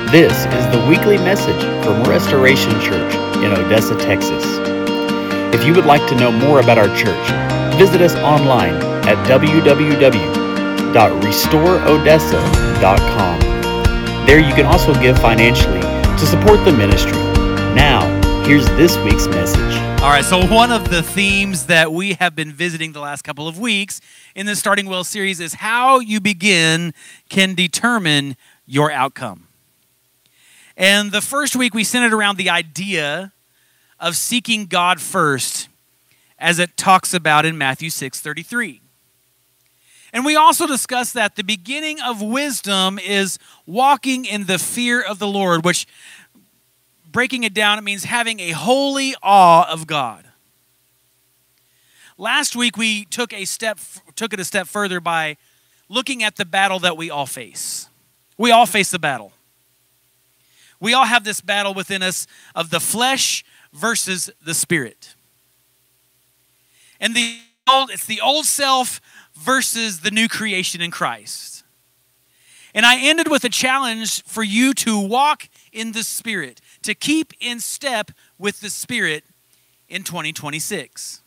This is the weekly message from Restoration Church in Odessa, Texas. If you would like to know more about our church, visit us online at www.restoreodessa.com. There you can also give financially to support the ministry. Now, here's this week's message. All right, so one of the themes that we have been visiting the last couple of weeks in the Starting Well series is how you begin can determine your outcome. And the first week we centered around the idea of seeking God first, as it talks about in Matthew 6:33. And we also discussed that the beginning of wisdom is walking in the fear of the Lord, which, breaking it down, it means having a holy awe of God. Last week we took it a step further by looking at the battle that we all face. We all face the battle. We all have this battle within us of the flesh versus the spirit. And it's the old self versus the new creation in Christ. And I ended with a challenge for you to walk in the Spirit, to keep in step with the Spirit in 2026.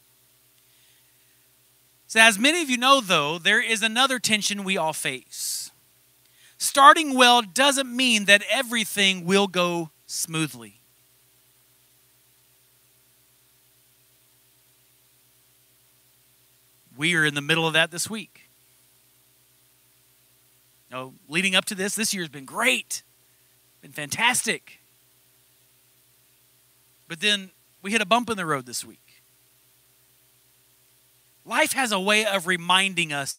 So as many of you know, though, there is another tension we all face. Starting well doesn't mean that everything will go smoothly. We are in the middle of that this week. Leading up to this year's been great. Been fantastic. But then we hit a bump in the road this week. Life has a way of reminding us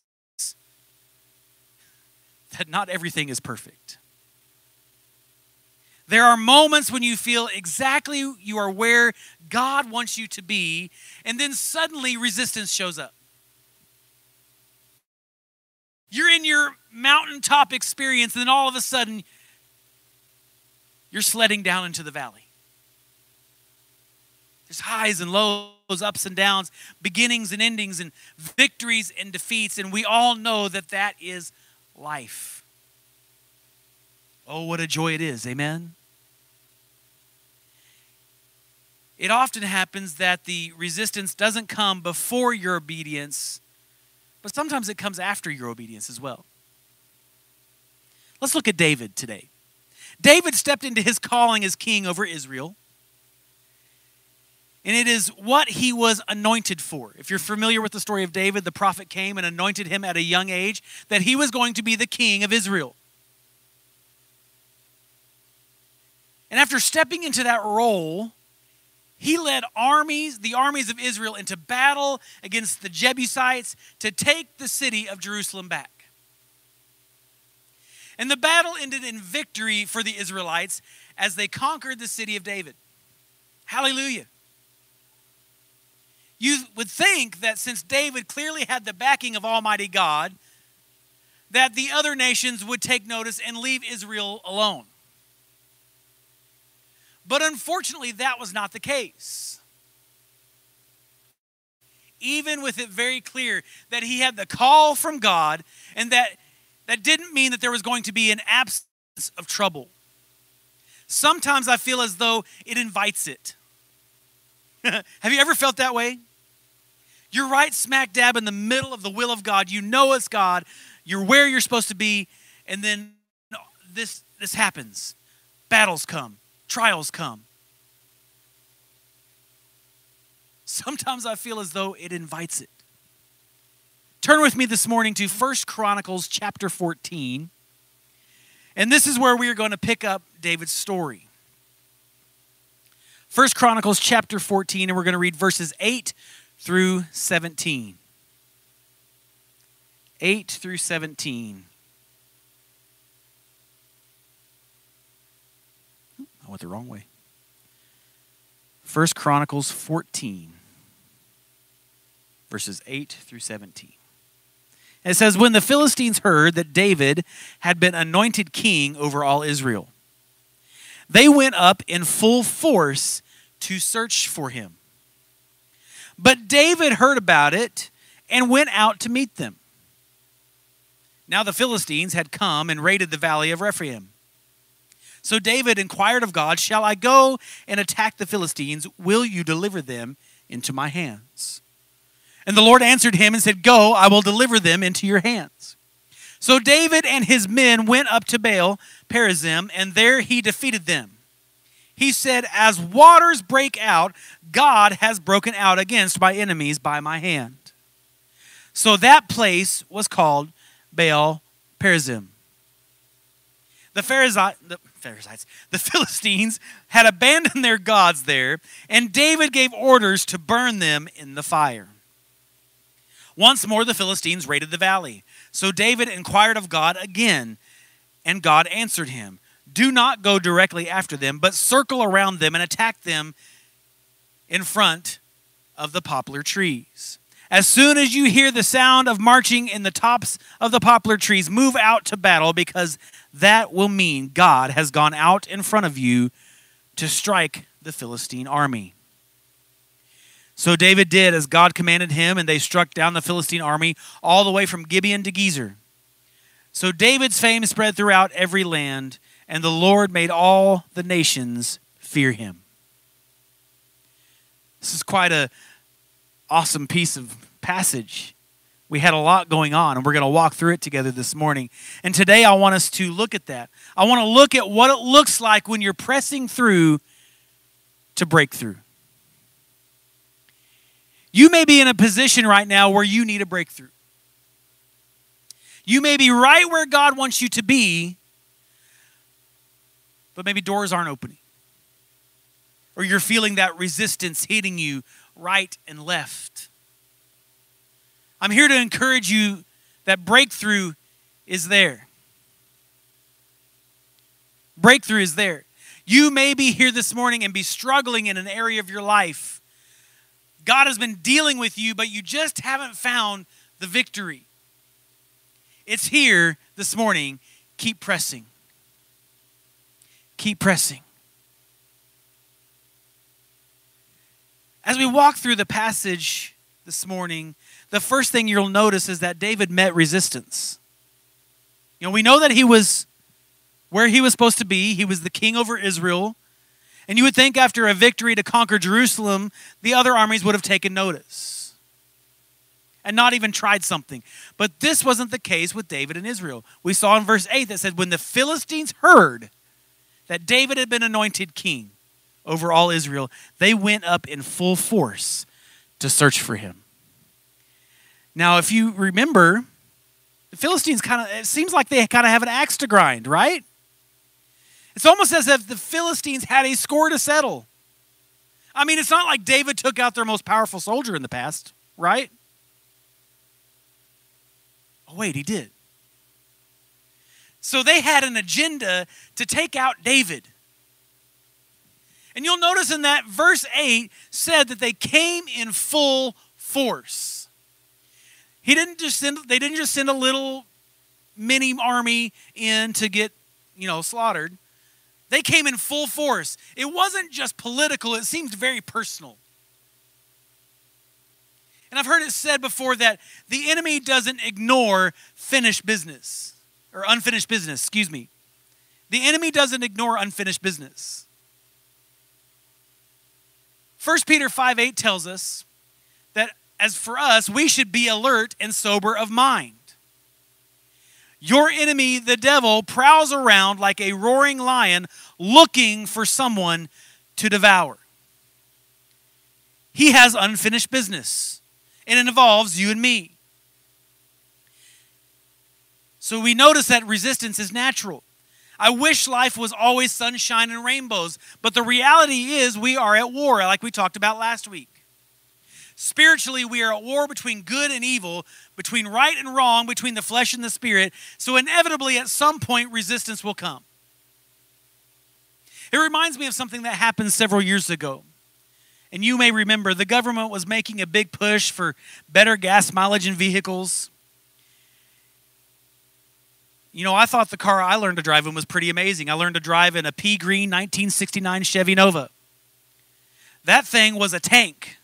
that not everything is perfect. There are moments when you feel exactly you are where God wants you to be, and then suddenly resistance shows up. You're in your mountaintop experience, and then all of a sudden, you're sledding down into the valley. There's highs and lows, ups and downs, beginnings and endings, and victories and defeats, and we all know that that is life. Oh, what a joy it is, amen? It often happens that the resistance doesn't come before your obedience, but sometimes it comes after your obedience as well. Let's look at David today. David stepped into his calling as king over Israel. And it is what he was anointed for. If you're familiar with the story of David, the prophet came and anointed him at a young age that he was going to be the king of Israel. And after stepping into that role, he led the armies of Israel into battle against the Jebusites to take the city of Jerusalem back. And the battle ended in victory for the Israelites as they conquered the city of David. Hallelujah. You would think that since David clearly had the backing of Almighty God, that the other nations would take notice and leave Israel alone. But unfortunately, that was not the case. Even with it very clear that he had the call from God, and that didn't mean that there was going to be an absence of trouble. Sometimes I feel as though it invites it. Have you ever felt that way? You're right smack dab in the middle of the will of God. You know it's God. You're where you're supposed to be. And then this happens. Battles come. Trials come. Sometimes I feel as though it invites it. Turn with me this morning to 1 Chronicles chapter 14. And this is where we are going to pick up David's story. 1 Chronicles chapter 14, and we're going to read verses 8 through 17. 8 through 17. I went the wrong way. 1 Chronicles 14, verses 8 through 17. And it says, when the Philistines heard that David had been anointed king over all Israel, they went up in full force to search for him. But David heard about it and went out to meet them. Now the Philistines had come and raided the valley of Rephaim. So David inquired of God, "Shall I go and attack the Philistines? Will you deliver them into my hands?" And the Lord answered him and said, "Go, I will deliver them into your hands." So David and his men went up to Baal Perazim, and there he defeated them. He said, "As waters break out, God has broken out against my enemies by my hand." So that place was called Baal Perazim. The Philistines had abandoned their gods there, and David gave orders to burn them in the fire. Once more the Philistines raided the valley. So David inquired of God again, and God answered him, "Do not go directly after them, but circle around them and attack them in front of the poplar trees. As soon as you hear the sound of marching in the tops of the poplar trees, move out to battle, because that will mean God has gone out in front of you to strike the Philistine army." So David did as God commanded him, and they struck down the Philistine army all the way from Gibeon to Gezer. So David's fame spread throughout every land, and the Lord made all the nations fear him. This is quite an awesome piece of passage. We had a lot going on, and we're going to walk through it together this morning. And today I want us to look at that. I want to look at what it looks like when you're pressing through to break through. You may be in a position right now where you need a breakthrough. You may be right where God wants you to be, but maybe doors aren't opening. Or you're feeling that resistance hitting you right and left. I'm here to encourage you that breakthrough is there. Breakthrough is there. You may be here this morning and be struggling in an area of your life. God has been dealing with you, but you just haven't found the victory. It's here this morning. Keep pressing. Keep pressing. As we walk through the passage this morning, the first thing you'll notice is that David met resistance. You know, we know that he was where he was supposed to be. He was the king over Israel. And you would think after a victory to conquer Jerusalem, the other armies would have taken notice and not even tried something. But this wasn't the case with David and Israel. We saw in verse 8 that said, when the Philistines heard that David had been anointed king over all Israel, they went up in full force to search for him. Now, if you remember, the Philistines it seems like they kind of have an axe to grind, right? It's almost as if the Philistines had a score to settle. I mean, it's not like David took out their most powerful soldier in the past, right? Oh, wait, he did. So they had an agenda to take out David. And you'll notice in that verse 8 said that they came in full force. They didn't just send a little mini army in to get, slaughtered. They came in full force. It wasn't just political, it seemed very personal. And I've heard it said before that the enemy doesn't ignore unfinished business. The enemy doesn't ignore unfinished business. 1 Peter 5:8 tells us that as for us, we should be alert and sober of mind. Your enemy, the devil, prowls around like a roaring lion looking for someone to devour. He has unfinished business, and it involves you and me. So we notice that resistance is natural. I wish life was always sunshine and rainbows, but the reality is we are at war, like we talked about last week. Spiritually, we are at war between good and evil, between right and wrong, between the flesh and the spirit. So inevitably, at some point, resistance will come. It reminds me of something that happened several years ago. And you may remember the government was making a big push for better gas mileage in vehicles. I thought the car I learned to drive in was pretty amazing. I learned to drive in a pea green 1969 Chevy Nova. That thing was a tank.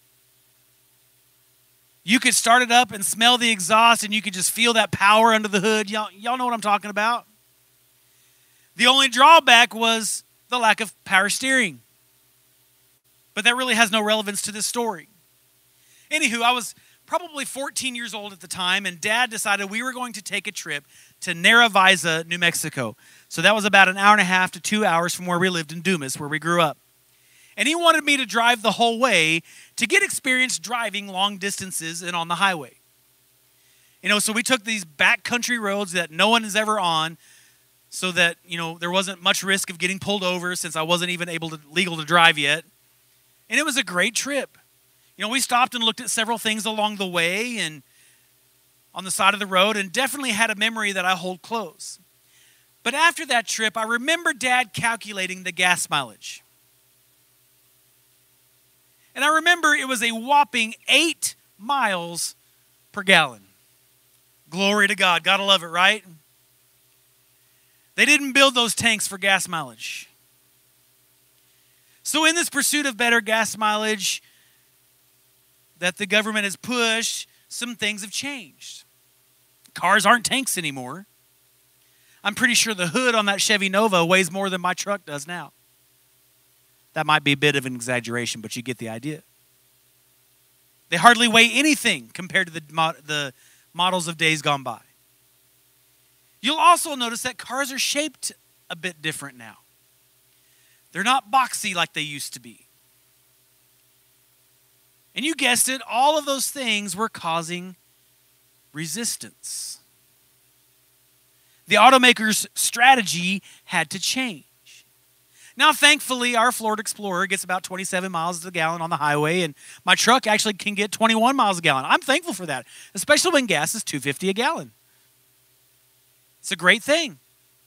You could start it up and smell the exhaust, and you could just feel that power under the hood. Y'all know what I'm talking about? The only drawback was the lack of power steering. But that really has no relevance to this story. Anywho, I was probably 14 years old at the time, and Dad decided we were going to take a trip to Naravaeza, New Mexico. So that was about an hour and a half to 2 hours from where we lived in Dumas, where we grew up. And he wanted me to drive the whole way to get experience driving long distances and on the highway. So we took these backcountry roads that no one is ever on, so that, there wasn't much risk of getting pulled over since I wasn't even legal to drive yet. And it was a great trip. We stopped and looked at several things along the way and on the side of the road, and definitely had a memory that I hold close. But after that trip, I remember Dad calculating the gas mileage. And I remember it was a whopping 8 miles per gallon. Glory to God. Gotta love it, right? They didn't build those tanks for gas mileage. So in this pursuit of better gas mileage that the government has pushed, some things have changed. Cars aren't tanks anymore. I'm pretty sure the hood on that Chevy Nova weighs more than my truck does now. That might be a bit of an exaggeration, but you get the idea. They hardly weigh anything compared to the models of days gone by. You'll also notice that cars are shaped a bit different now. They're not boxy like they used to be. And you guessed it, all of those things were causing resistance. The automaker's strategy had to change. Now, thankfully, our Ford Explorer gets about 27 miles a gallon on the highway, and my truck actually can get 21 miles a gallon. I'm thankful for that, especially when gas is $2.50 a gallon. It's a great thing.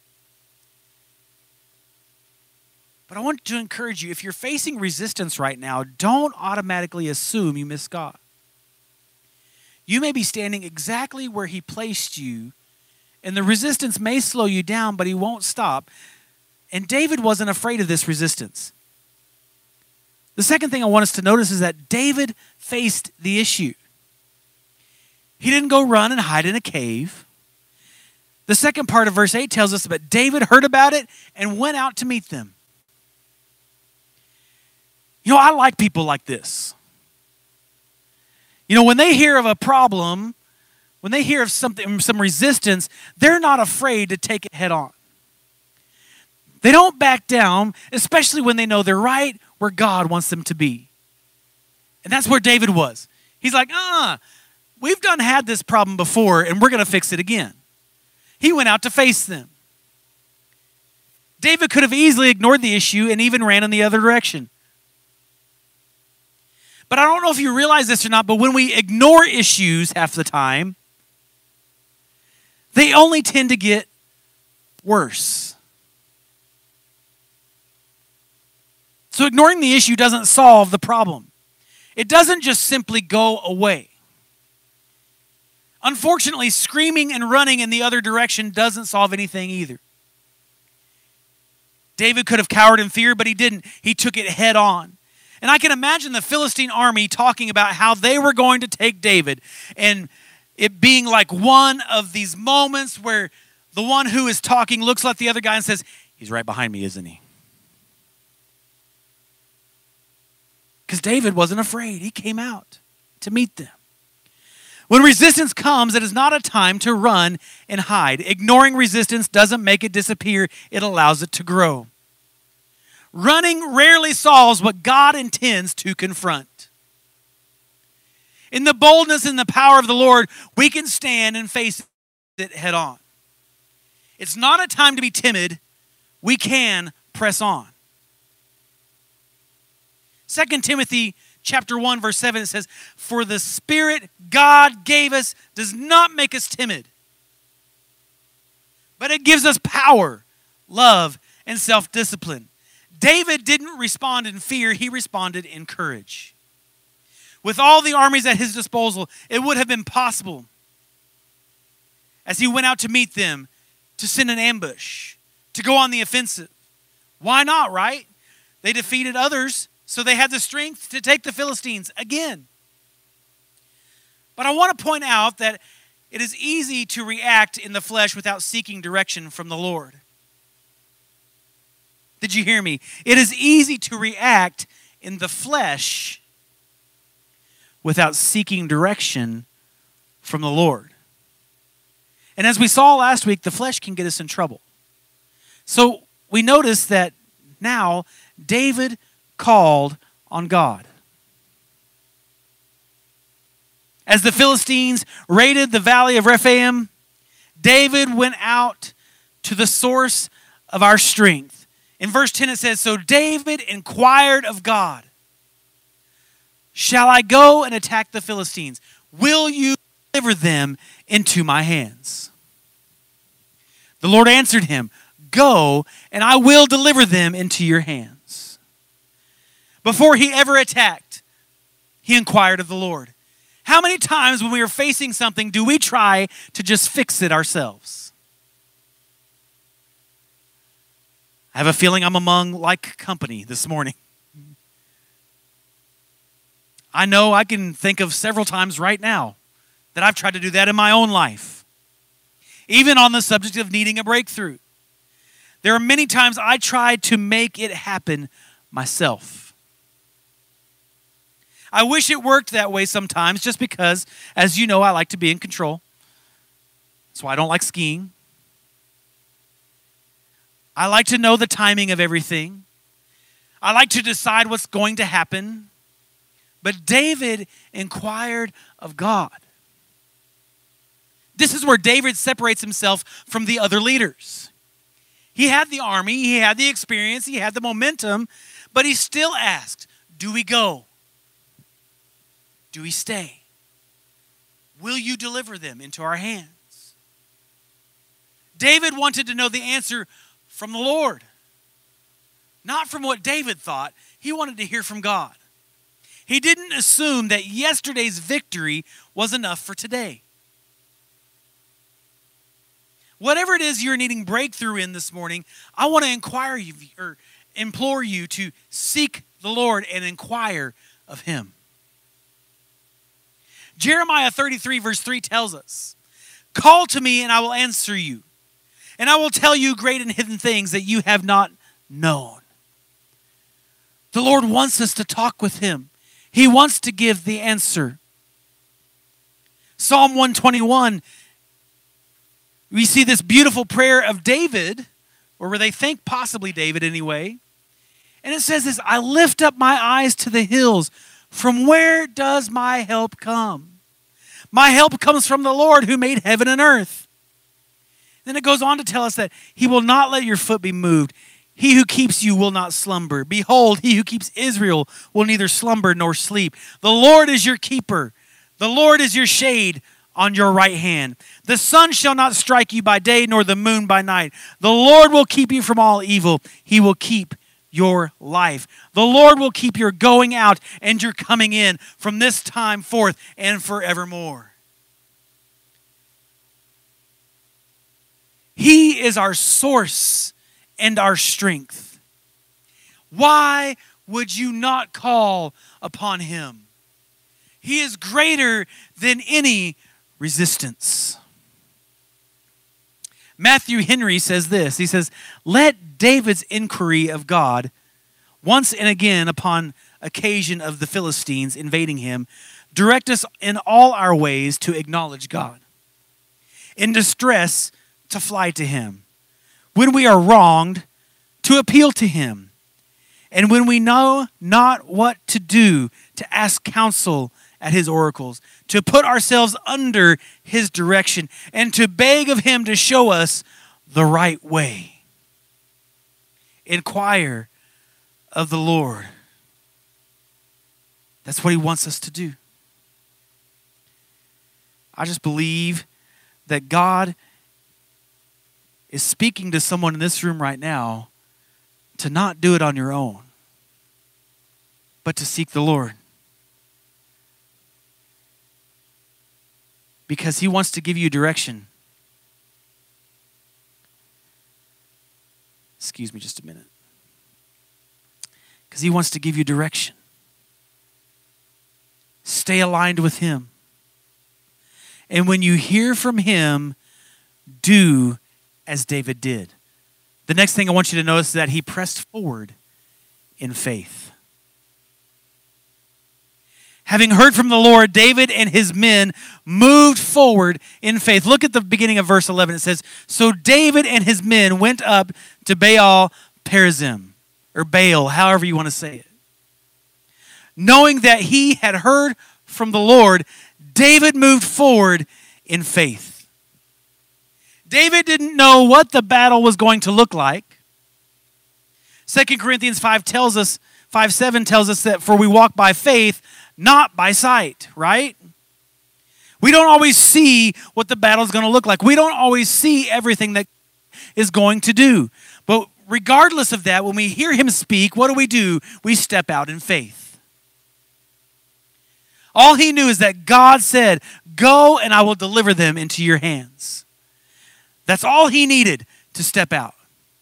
But I want to encourage you, if you're facing resistance right now, don't automatically assume you miss God. You may be standing exactly where He placed you, and the resistance may slow you down, but He won't stop. And David wasn't afraid of this resistance. The second thing I want us to notice is that David faced the issue. He didn't go run and hide in a cave. The second part of verse 8 tells us that David heard about it and went out to meet them. I like people like this. When they hear of a problem, when they hear of some resistance, they're not afraid to take it head on. They don't back down, especially when they know they're right where God wants them to be. And that's where David was. He's like, we've had this problem before, and we're going to fix it again. He went out to face them. David could have easily ignored the issue and even ran in the other direction. But I don't know if you realize this or not, but when we ignore issues half the time, they only tend to get worse. So ignoring the issue doesn't solve the problem. It doesn't just simply go away. Unfortunately, screaming and running in the other direction doesn't solve anything either. David could have cowered in fear, but he didn't. He took it head on. And I can imagine the Philistine army talking about how they were going to take David, and it being like one of these moments where the one who is talking looks like the other guy and says, "He's right behind me, isn't he?" Because David wasn't afraid. He came out to meet them. When resistance comes, it is not a time to run and hide. Ignoring resistance doesn't make it disappear. It allows it to grow. Running rarely solves what God intends to confront. In the boldness and the power of the Lord, we can stand and face it head on. It's not a time to be timid. We can press on. 2 Timothy chapter 1, verse 7, it says, "For the Spirit God gave us does not make us timid, but it gives us power, love, and self-discipline." David didn't respond in fear, he responded in courage. With all the armies at his disposal, it would have been possible, as he went out to meet them, to send an ambush, to go on the offensive. Why not, right? They defeated others, so they had the strength to take the Philistines again. But I want to point out that it is easy to react in the flesh without seeking direction from the Lord. Did you hear me? It is easy to react in the flesh without seeking direction from the Lord. And as we saw last week, the flesh can get us in trouble. So we notice that now David called on God. As the Philistines raided the valley of Rephaim, David went out to the source of our strength. In verse 10 it says, "So David inquired of God, 'Shall I go and attack the Philistines? Will you deliver them into my hands?' The Lord answered him, 'Go, and I will deliver them into your hands.'" Before he ever attacked, he inquired of the Lord. How many times when we are facing something do we try to just fix it ourselves? I have a feeling I'm among like company this morning. I know I can think of several times right now that I've tried to do that in my own life. Even on the subject of needing a breakthrough. There are many times I tried to make it happen myself. I wish it worked that way sometimes just because, as you know, I like to be in control. That's why I don't like skiing. I like to know the timing of everything. I like to decide what's going to happen. But David inquired of God. This is where David separates himself from the other leaders. He had the army, he had the experience, he had the momentum, but he still asked, do we go? Do we stay? Will you deliver them into our hands? David wanted to know the answer from the Lord. Not from what David thought. He wanted to hear from God. He didn't assume that yesterday's victory was enough for today. Whatever it is you're needing breakthrough in this morning, I want to implore you to seek the Lord and inquire of him. Jeremiah 33 verse 3 tells us, "Call to me and I will answer you, and I will tell you great and hidden things that you have not known." The Lord wants us to talk with him. He wants to give the answer. Psalm 121, we see this beautiful prayer of David, or where they think possibly David anyway. And it says this, "I lift up my eyes to the hills. From where does my help come? My help comes from the Lord who made heaven and earth." Then it goes on to tell us that he will not let your foot be moved. He who keeps you will not slumber. Behold, he who keeps Israel will neither slumber nor sleep. The Lord is your keeper. The Lord is your shade on your right hand. The sun shall not strike you by day, nor the moon by night. The Lord will keep you from all evil. He will keep your life. The Lord will keep your going out and your coming in from this time forth and forevermore. He is our source and our strength. Why would you not call upon him? He is greater than any resistance. Matthew Henry says this. He says, "Let David's inquiry of God, once and again upon occasion of the Philistines invading him, direct us in all our ways to acknowledge God. In distress, to fly to him. When we are wronged, to appeal to him. And when we know not what to do, to ask counsel at his oracles, to put ourselves under his direction, and to beg of him to show us the right way. Inquire of the Lord." That's what he wants us to do. I just believe that God is speaking to someone in this room right now to not do it on your own, but to seek the Lord. Because he wants to give you direction. Excuse me just a minute. Because he wants to give you direction. Stay aligned with him. And when you hear from him, do as David did. The next thing I want you to notice is that he pressed forward in faith. Having heard from the Lord, David and his men moved forward in faith. Look at the beginning of verse 11. It says, so David and his men went up to Baal Perazim, or Baal, however you want to say it. Knowing that he had heard from the Lord, David moved forward in faith. David didn't know what the battle was going to look like. 2 Corinthians 5:7 tells us that for we walk by faith, not by sight, right? We don't always see what the battle is going to look like. We don't always see everything that is going to do. But regardless of that, when we hear him speak, what do? We step out in faith. All he knew is that God said, go and I will deliver them into your hands. That's all he needed to step out.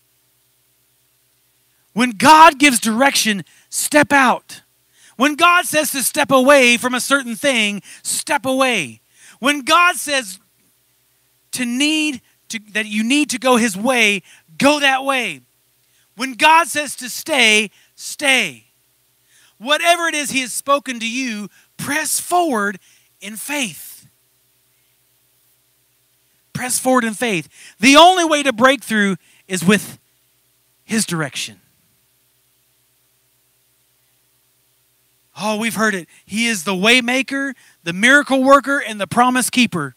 When God gives direction, step out. When God says to step away from a certain thing, step away. When God says that you need to go his way, go that way. When God says to stay, stay. Whatever it is he has spoken to you, press forward in faith. Press forward in faith. The only way to break through is with his direction. Oh, we've heard it. He is the way maker, the miracle worker, and the promise keeper.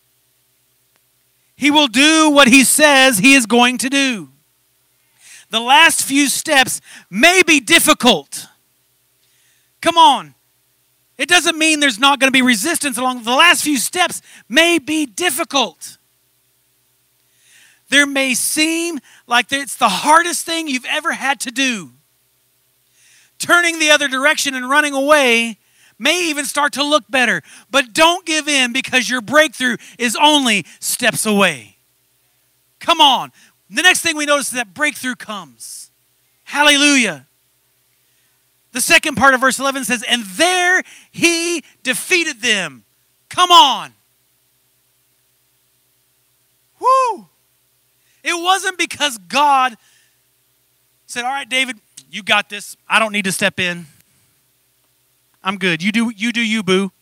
He will do what he says he is going to do. The last few steps may be difficult. Come on. It doesn't mean there's not going to be resistance along the last few steps may be difficult. There may seem like it's the hardest thing you've ever had to do. Turning the other direction and running away may even start to look better. But don't give in because your breakthrough is only steps away. Come on. The next thing we notice is that breakthrough comes. Hallelujah. The second part of verse 11 says, and there he defeated them. Come on. Woo. It wasn't because God said, all right, David, you got this. I don't need to step in. I'm good. You do you, boo.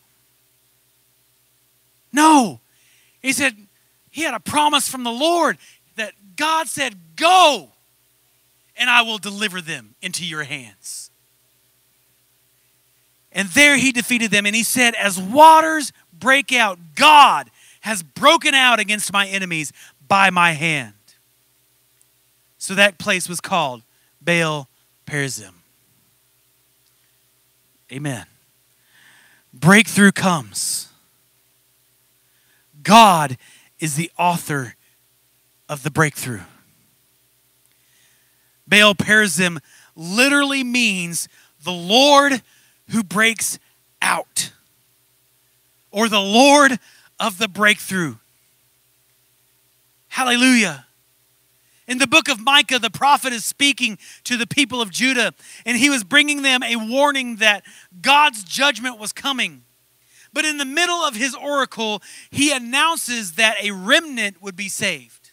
No. He said, he had a promise from the Lord that God said, go, and I will deliver them into your hands. And there he defeated them. And he said, as waters break out, God has broken out against my enemies by my hand. So that place was called Baal Perazim. Amen. Breakthrough comes. God is the author of the breakthrough. Baal Perazim literally means the Lord who breaks out, or the Lord of the breakthrough. Hallelujah. In the book of Micah, the prophet is speaking to the people of Judah, and he was bringing them a warning that God's judgment was coming. But in the middle of his oracle, he announces that a remnant would be saved.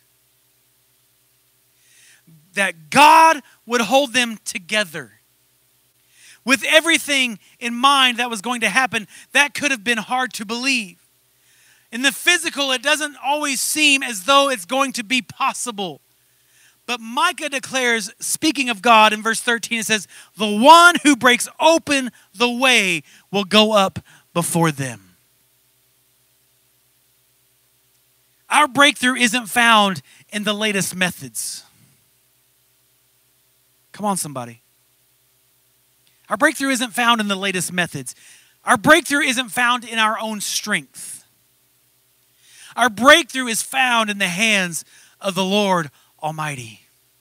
That God would hold them together. With everything in mind that was going to happen, that could have been hard to believe. In the physical, it doesn't always seem as though it's going to be possible. But Micah declares, speaking of God, in verse 13, it says, the one who breaks open the way will go up before them. Our breakthrough isn't found in the latest methods. Come on, somebody. Our breakthrough isn't found in the latest methods. Our breakthrough isn't found in our own strength. Our breakthrough is found in the hands of the Lord Almighty.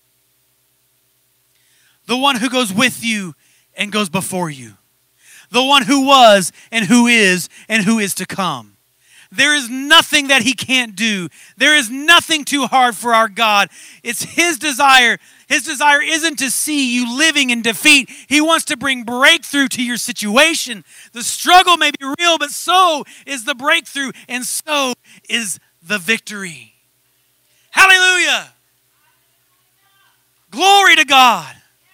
The one who goes with you and goes before you. The one who was and who is to come. There is nothing that he can't do. There is nothing too hard for our God. It's his desire. His desire isn't to see you living in defeat. He wants to bring breakthrough to your situation. The struggle may be real, but so is the breakthrough, and so is the victory. Hallelujah. God.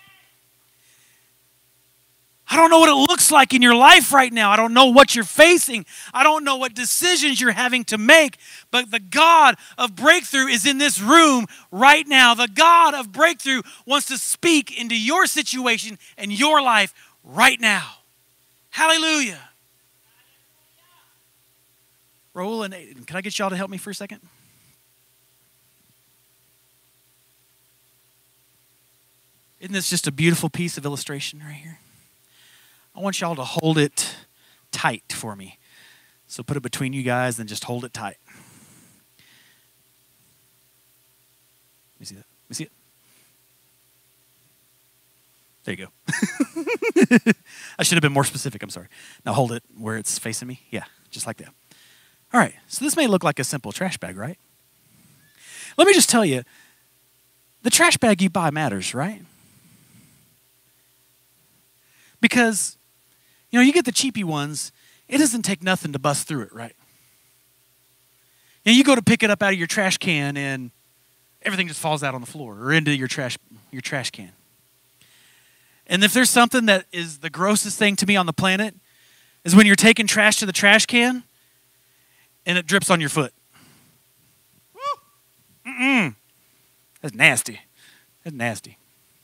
I don't know what it looks like in your life right now. I don't know what you're facing. I don't know what decisions you're having to make. But the God of breakthrough is in this room right now. The God of breakthrough wants to speak into your situation and your life right now. Hallelujah. Raul and Aiden, can I get y'all to help me for a second? Isn't this just a beautiful piece of illustration right here? I want y'all to hold it tight for me. So put it between you guys and just hold it tight. Let me see that. Let me see it. There you go. I should have been more specific. I'm sorry. Now hold it where it's facing me. Yeah, just like that. All right. So this may look like a simple trash bag, right? Let me just tell you, the trash bag you buy matters, right? Because, you know, you get the cheapy ones, it doesn't take nothing to bust through it, right? And you go to pick it up out of your trash can and everything just falls out on the floor or into your trash can. And if there's something that is the grossest thing to me on the planet is when you're taking trash to the trash can and it drips on your foot. That's nasty. That's nasty.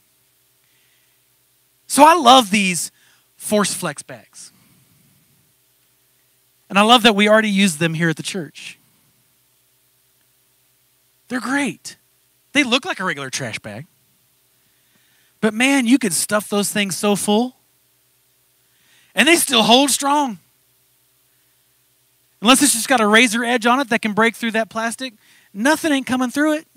So I love these Force Flex bags. And I love that we already use them here at the church. They're great. They look like a regular trash bag. But man, you could stuff those things so full. And they still hold strong. Unless it's just got a razor edge on it that can break through that plastic, nothing ain't coming through it.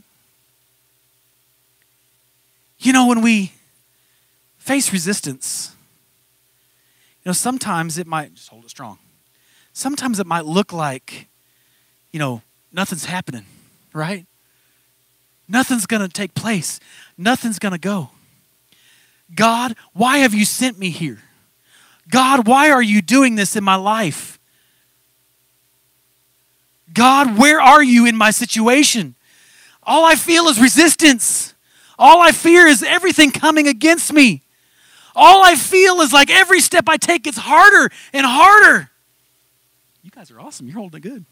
You know, when we face resistance, you know, sometimes it might, just hold it strong. Sometimes it might look like, you know, nothing's happening, right? Nothing's going to take place. Nothing's going to go. God, why have you sent me here? God, why are you doing this in my life? God, where are you in my situation? All I feel is resistance. All I fear is everything coming against me. All I feel is like every step I take gets harder and harder. You guys are awesome. You're holding it good.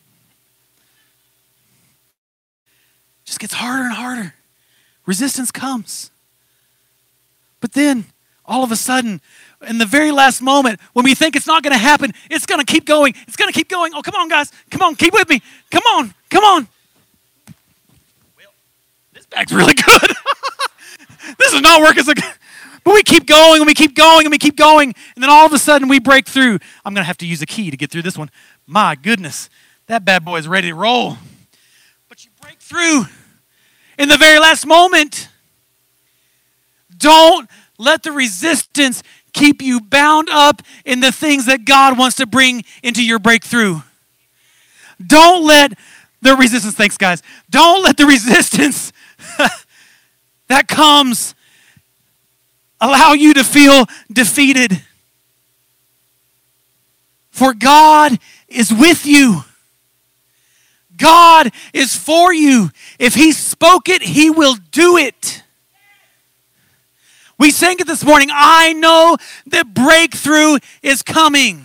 Just gets harder and harder. Resistance comes. But then, all of a sudden, in the very last moment, when we think it's not going to happen, it's going to keep going. It's going to keep going. Oh, come on, guys. Come on, keep with me. Come on, come on. Well, this bag's really good. This is not working so good. But we keep going, and we keep going, and we keep going, and then all of a sudden we break through. I'm going to have to use a key to get through this one. My goodness, that bad boy is ready to roll. But you break through in the very last moment. Don't let the resistance keep you bound up in the things that God wants to bring into your breakthrough. Don't let the resistance, thanks guys, don't let the resistance that comes allow you to feel defeated. For God is with you. God is for you. If He spoke it, He will do it. We sang it this morning. I know that breakthrough is coming.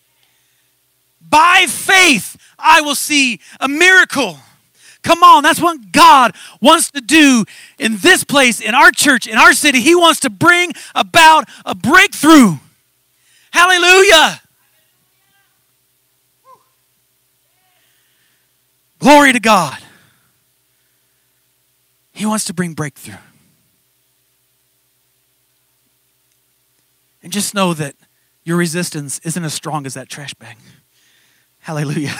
By faith, I will see a miracle. Come on, that's what God wants to do in this place, in our church, in our city. He wants to bring about a breakthrough. Hallelujah. Glory to God. He wants to bring breakthrough. And just know that your resistance isn't as strong as that trash bag. Hallelujah.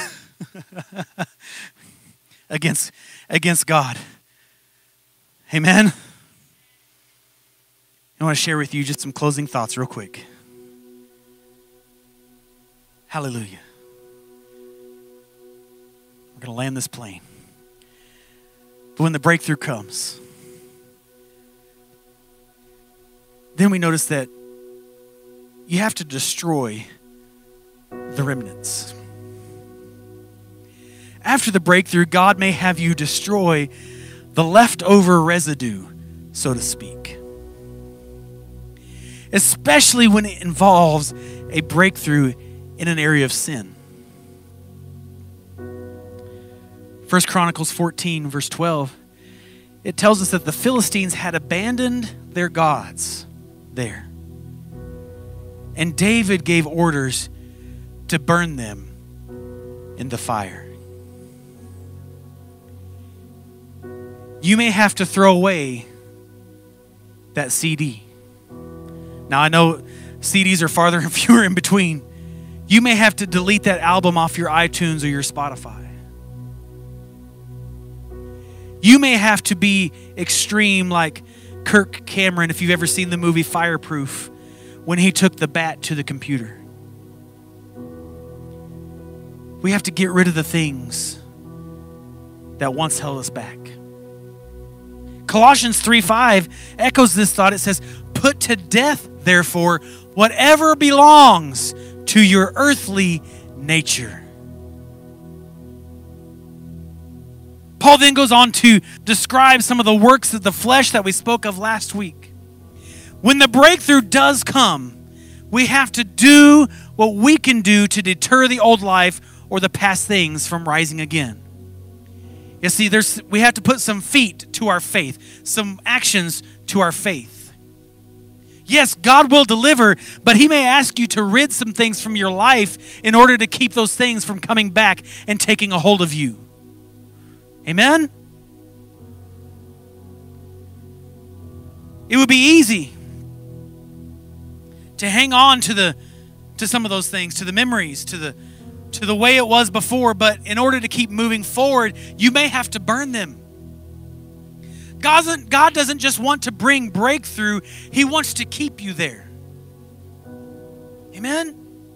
against God. Amen. I want to share with you just some closing thoughts real quick. Hallelujah. We're going to land this plane. But when the breakthrough comes, then we notice that you have to destroy the remnants. After the breakthrough, God may have you destroy the leftover residue, so to speak. especially when it involves a breakthrough in an area of sin. 1 Chronicles 14, verse 12, it tells us that the Philistines had abandoned their gods there. And David gave orders to burn them in the fire. You may have to throw away that CD. Now, I know CDs are farther and fewer in between. You may have to delete that album off your iTunes or your Spotify. You may have to be extreme like Kirk Cameron, if you've ever seen the movie Fireproof, when he took the bat to the computer. We have to get rid of the things that once held us back. Colossians 3:5 echoes this thought. It says, "Put to death, therefore, whatever belongs to your earthly nature." Paul then goes on to describe some of the works of the flesh that we spoke of last week. When the breakthrough does come, we have to do what we can do to deter the old life or the past things from rising again. You see, we have to put some feet to our faith, some actions to our faith. Yes, God will deliver, but He may ask you to rid some things from your life in order to keep those things from coming back and taking a hold of you. Amen? It would be easy to hang on to some of those things, to the memories, to the way it was before, but in order to keep moving forward, you may have to burn them. God doesn't just want to bring breakthrough, He wants to keep you there. Amen?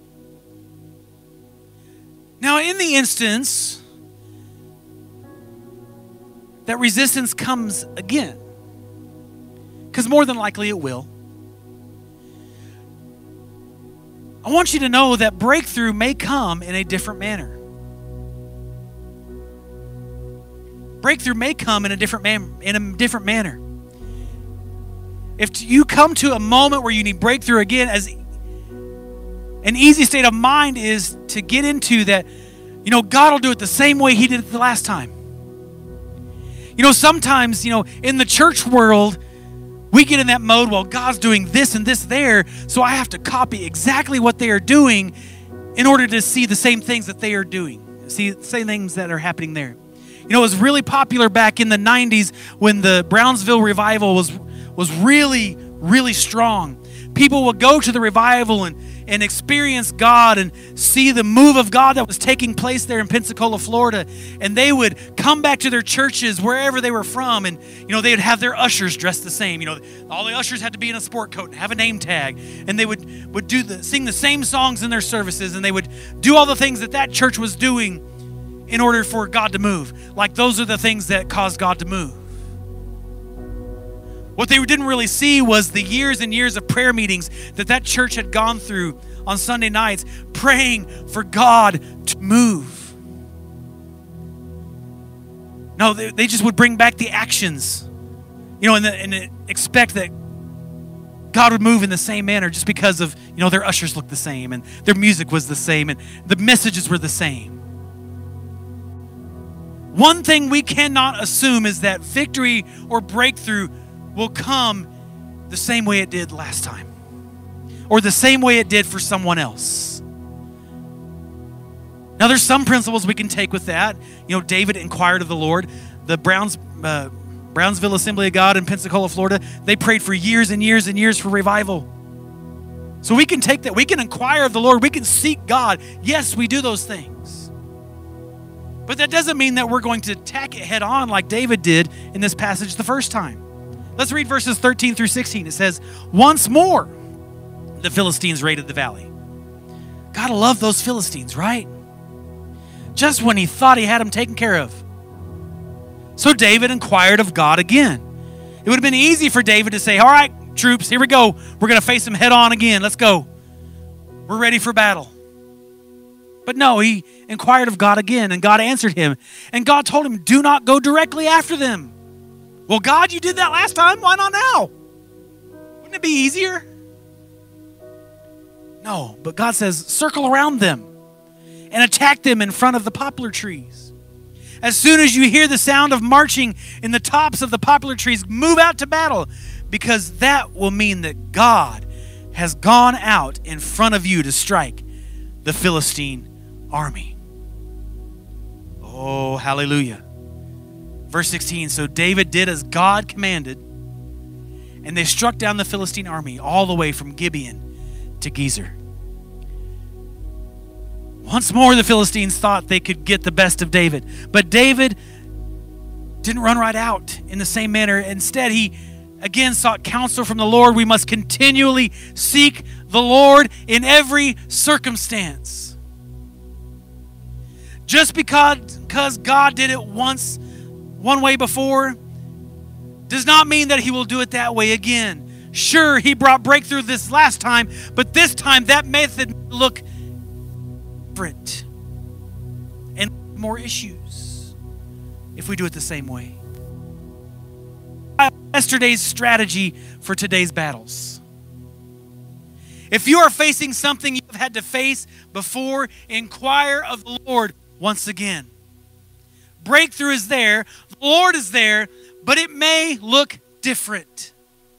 Now, in the instance that resistance comes again, because more than likely it will, I want you to know that breakthrough may come in a different manner. Breakthrough may come in a different manner. If you come to a moment where you need breakthrough again, as an easy state of mind is to get into that, God will do it the same way He did it the last time. Sometimes, in the church world, we get in that mode, well, God's doing this and this there, so I have to copy exactly what they are doing in order to see the same things that they are doing. See the same things that are happening there. It was really popular back in the 90s when the Brownsville revival was really, really strong. People would go to the revival and experience God and see the move of God that was taking place there in Pensacola, Florida. And they would come back to their churches wherever they were from, and they would have their ushers dressed the same. All the ushers had to be in a sport coat and have a name tag, and they would sing the same songs in their services, and they would do all the things that church was doing in order for God to move. Like those are the things that caused God to move. What they didn't really see was the years and years of prayer meetings that church had gone through on Sunday nights, praying for God to move. No, they just would bring back the actions, and expect that God would move in the same manner just because of, their ushers looked the same and their music was the same and the messages were the same. One thing we cannot assume is that victory or breakthrough will come the same way it did last time, or the same way it did for someone else. Now, there's some principles we can take with that. David inquired of the Lord. The Brownsville Assembly of God in Pensacola, Florida, they prayed for years and years and years for revival. So we can take that. We can inquire of the Lord. We can seek God. Yes, we do those things. But that doesn't mean that we're going to attack it head on like David did in this passage the first time. Let's read verses 13 through 16. It says, "Once more, the Philistines raided the valley." Gotta love those Philistines, right? Just when he thought he had them taken care of. So David inquired of God again. It would have been easy for David to say, all right, troops, here we go. We're going to face them head on again. Let's go. We're ready for battle. But no, he inquired of God again, and God answered him. And God told him, do not go directly after them. Well, God, you did that last time. Why not now? Wouldn't it be easier? No, but God says, circle around them and attack them in front of the poplar trees. As soon as you hear the sound of marching in the tops of the poplar trees, move out to battle, because that will mean that God has gone out in front of you to strike the Philistine army. Oh, hallelujah. Verse 16, so David did as God commanded, and they struck down the Philistine army all the way from Gibeon to Gezer. Once more, the Philistines thought they could get the best of David. But David didn't run right out in the same manner. Instead, he again sought counsel from the Lord. We must continually seek the Lord in every circumstance. Just because God did it once, one way before, does not mean that he will do it that way again. Sure, he brought breakthrough this last time, but this time that method looked different and more issues if we do it the same way. Yesterday's strategy for today's battles. If you are facing something you've had to face before, inquire of the Lord once again. Breakthrough is there, the Lord is there, but it may look different.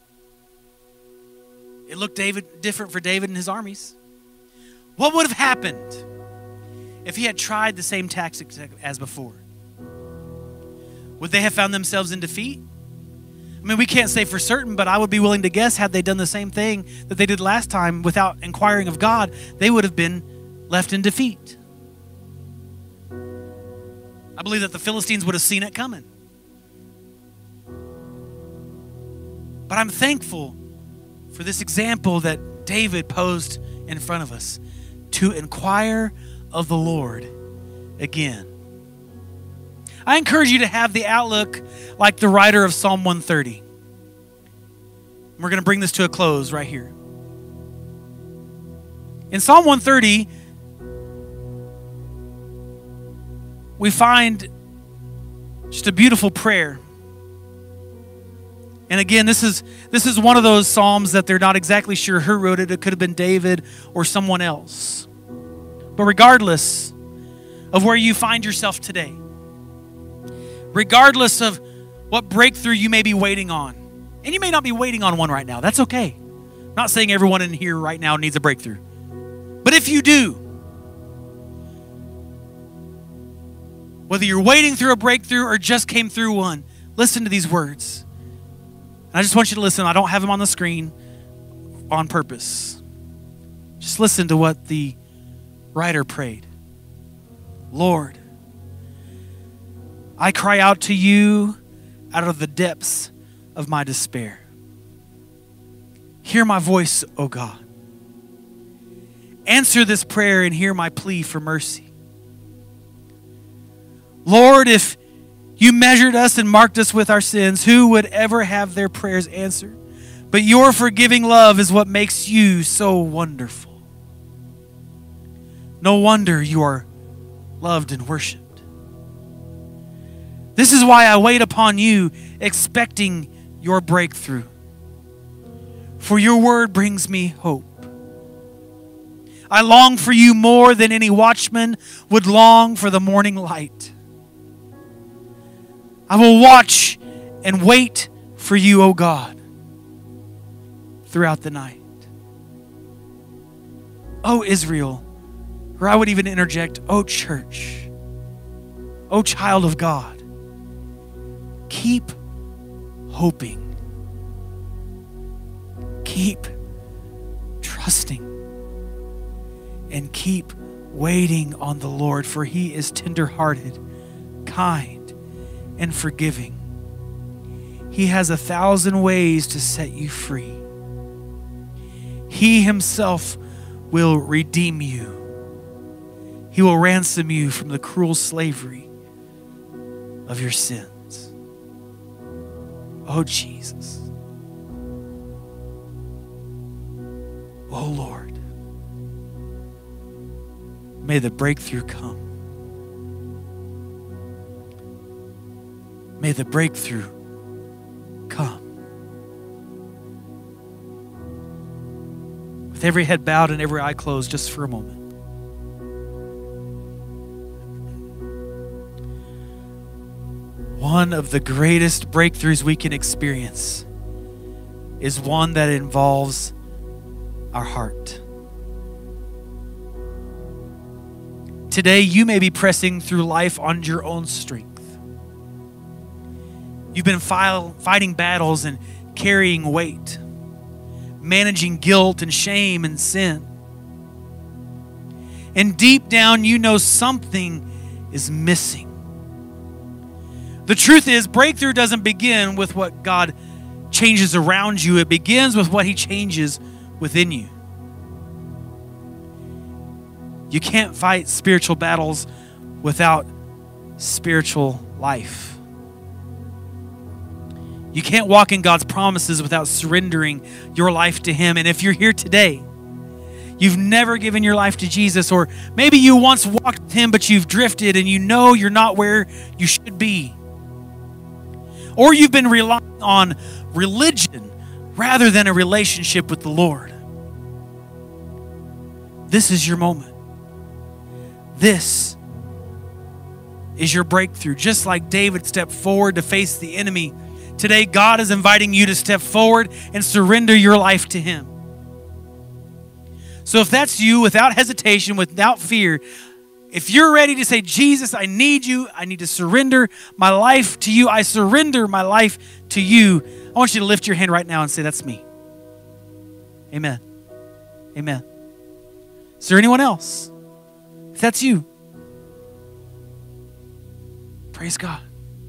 It looked different for David and his armies. What would have happened if he had tried the same tactics as before? Would they have found themselves in defeat? I mean, we can't say for certain, but I would be willing to guess had they done the same thing that they did last time without inquiring of God, they would have been left in defeat. I believe that the Philistines would have seen it coming. But I'm thankful for this example that David posed in front of us, to inquire of the Lord again. I encourage you to have the outlook like the writer of Psalm 130. We're going to bring this to a close right here. In Psalm 130, we find just a beautiful prayer. And again, this is one of those psalms that they're not exactly sure who wrote it. It could have been David or someone else. But regardless of where you find yourself today, regardless of what breakthrough you may be waiting on, and you may not be waiting on one right now, that's okay. I'm not saying everyone in here right now needs a breakthrough. But if you do, whether you're waiting through a breakthrough or just came through one, listen to these words. I just want you to listen. I don't have them on the screen on purpose. Just listen to what the writer prayed. Lord, I cry out to you out of the depths of my despair. Hear my voice, O God. Answer this prayer and hear my plea for mercy. Lord, if you measured us and marked us with our sins, who would ever have their prayers answered? But your forgiving love is what makes you so wonderful. No wonder you are loved and worshiped. This is why I wait upon you, expecting your breakthrough. For your word brings me hope. I long for you more than any watchman would long for the morning light. I will watch and wait for you, O God, throughout the night. O Israel, or I would even interject, O church, O child of God, keep hoping. Keep trusting. And keep waiting on the Lord, for he is tender-hearted, kind, and forgiving. He has 1,000 ways to set you free. He himself will redeem you. He will ransom you from the cruel slavery of your sins. Oh, Jesus. Oh, Lord. May the breakthrough come. May the breakthrough come. with every head bowed and every eye closed just for a moment. One of the greatest breakthroughs we can experience is one that involves our heart. Today, you may be pressing through life on your own strength. You've been fighting battles and carrying weight, managing guilt and shame and sin. And deep down, you know something is missing. The truth is, breakthrough doesn't begin with what God changes around you. It begins with what He changes within you. You can't fight spiritual battles without spiritual life. You can't walk in God's promises without surrendering your life to Him. And if you're here today, you've never given your life to Jesus, or maybe you once walked with Him, but you've drifted and you know you're not where you should be. Or you've been relying on religion rather than a relationship with the Lord. This is your moment. This is your breakthrough. Just like David stepped forward to face the enemy, today God is inviting you to step forward and surrender your life to Him. So if that's you, without hesitation, without fear, if you're ready to say, Jesus, I need you. I need to surrender my life to you. I surrender my life to you. I want you to lift your hand right now and say, that's me. Amen. Amen. Is there anyone else? If that's you, praise God.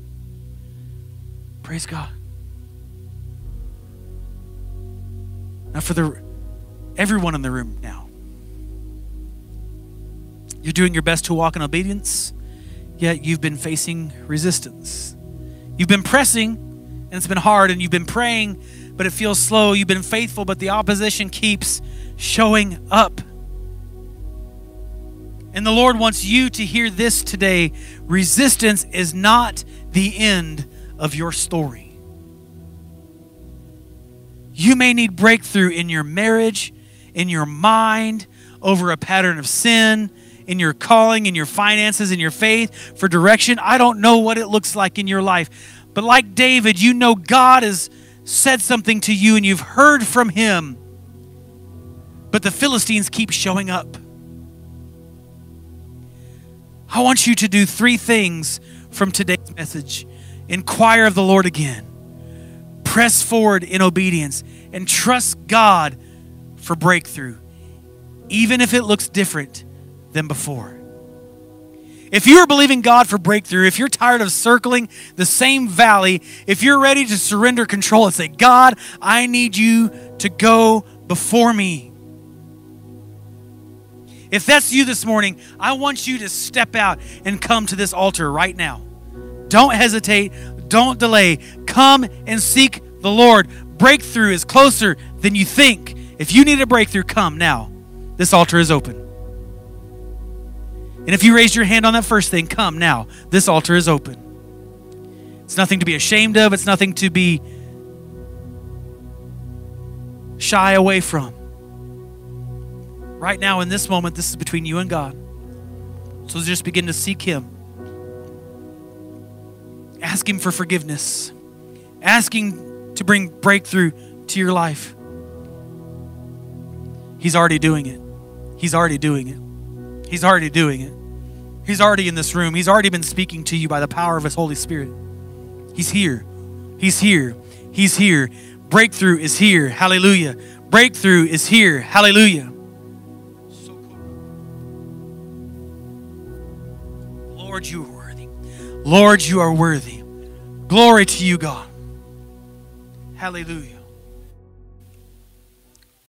Praise God. Now for everyone in the room now. You're doing your best to walk in obedience, yet you've been facing resistance. You've been pressing, and it's been hard, and you've been praying, but it feels slow. You've been faithful, but the opposition keeps showing up. And the Lord wants you to hear this today. Resistance is not the end of your story. You may need breakthrough in your marriage, in your mind, over a pattern of sin, in your calling, in your finances, in your faith, for direction. I don't know what it looks like in your life. But like David, you know God has said something to you and you've heard from Him. But the Philistines keep showing up. I want you to do 3 things from today's message. Inquire of the Lord again. Press forward in obedience and trust God for breakthrough, even if it looks different than before. If you are believing God for breakthrough, if you're tired of circling the same valley, if you're ready to surrender control and say, God, I need you to go before me. If that's you this morning, I want you to step out and come to this altar right now. Don't hesitate. Don't delay. Come and seek the Lord. Breakthrough is closer than you think. If you need a breakthrough, come now. This altar is open. And if you raised your hand on that first thing, come now. This altar is open. It's nothing to be ashamed of. It's nothing to be shy away from. Right now, in this moment, this is between you and God. So just begin to seek Him. Ask Him for forgiveness. Ask Him to bring breakthrough to your life. He's already doing it. He's already doing it. He's already doing it. He's already in this room. He's already been speaking to you by the power of His Holy Spirit. He's here. He's here. He's here. Breakthrough is here. Hallelujah. Breakthrough is here. Hallelujah. Lord, you are worthy. Lord, you are worthy. Glory to you, God. Hallelujah.